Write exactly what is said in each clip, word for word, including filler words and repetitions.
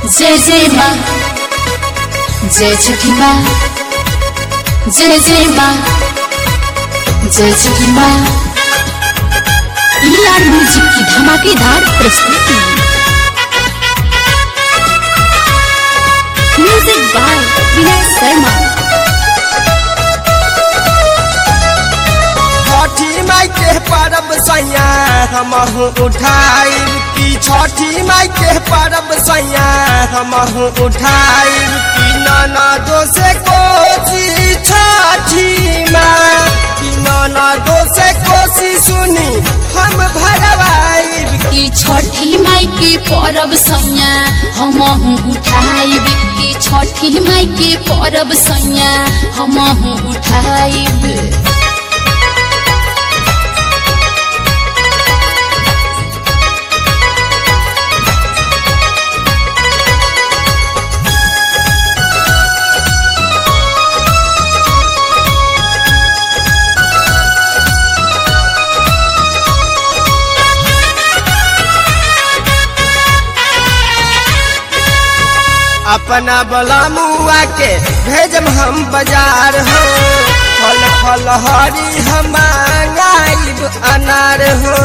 जय जय माँ, जय छठी माँ, जय जय माँ, जय छठी माँ। ईआर म्यूजिक की धमाकेदार प्रस्तुति। Music by Vinay Sharma. छठी माई के परब सैया हमहु उठाई की छठी माई के परब सैया हमहु उठाई की नाना दोसे कोसी छठी माँ की नाना दोसे कोसी सुनी हम भरवाई की छठी माई के परब सैया हमहु उठाइब की छठी माई के परब सैया हमहु उठाइब। अपना बला मुआ के भेजम हम बाजार हो फल फल हरी हम मांगाइब अनार हो।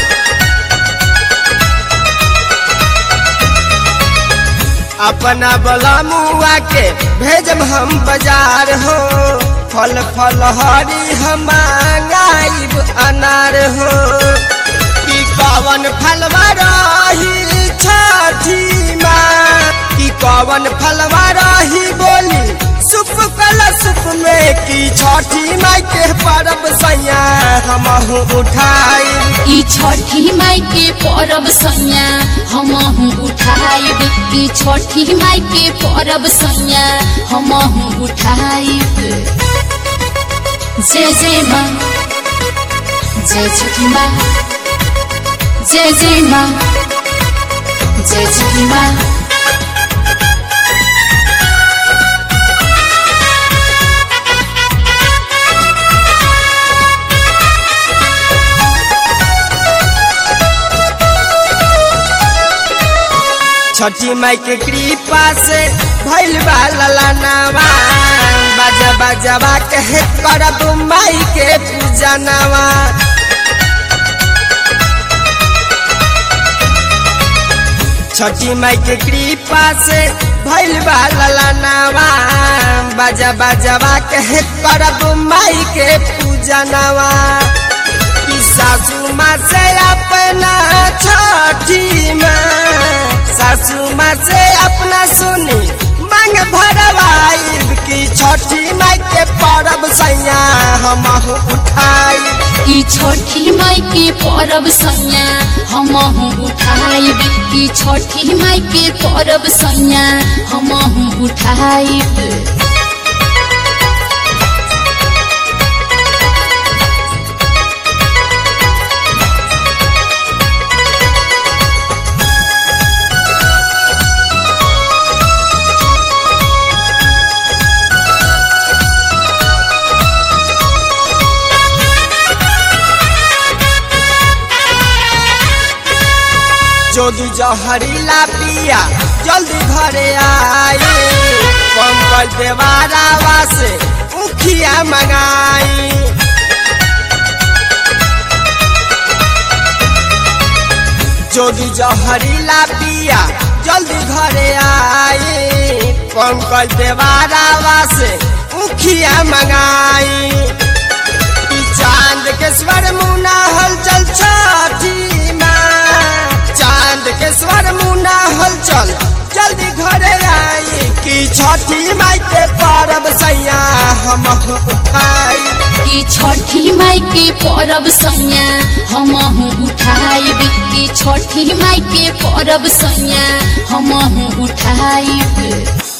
अपना बला मुआ के भेजम हम बाजार हो फल फल हरी हम मांगाइब अनार हो। की कवन फलवा रही छठी माँ की कवन फलवा रही बोली सुप कला सुप में की छठी माई के परब सैया हमहु उठाई की छठी माई के परब सैया हमहु उठाइब की छठी माई के परब सैया हमहु उठाइब। जय जय माँ, जय छठी माँ, जय जय माँ, जय छठी माँ। छठी माई के कृपा से भइल बा ललनावा बाजा बाजावा कहे करब माई के पूजनवा। छठी माई के कृपा से भइल बा ललनावा बाजा बाजावा कहे करब माई के पूजनवा। की सासू माँ से अपना छठी माँ सासू माँ से अपना सुनी मांग भरवाई की छठी माई के परब सैया हमहु उठाई की छठी माई के परब सैया हमहु उठाइब की छठी माई के परब सैया हमहु उठाइब। जोगी जहरीला पिया जल्दी घरे आई पंकज देवारावा से उखिया मंगाई। जोगी जहरीला पिया जल्दी घरे आई पंकज देवारावा से उखिया मंगाई। चांद के स्वर मुना हलचल छठी माँ चांद के स्वर मुना हलचल जल्दी घरे आई की छठी माई के परब सैया हमहु उठाई की छठी माई के परब सैया हमहु उठाइब की छठी माई के परब सैया हमहु उठाइब।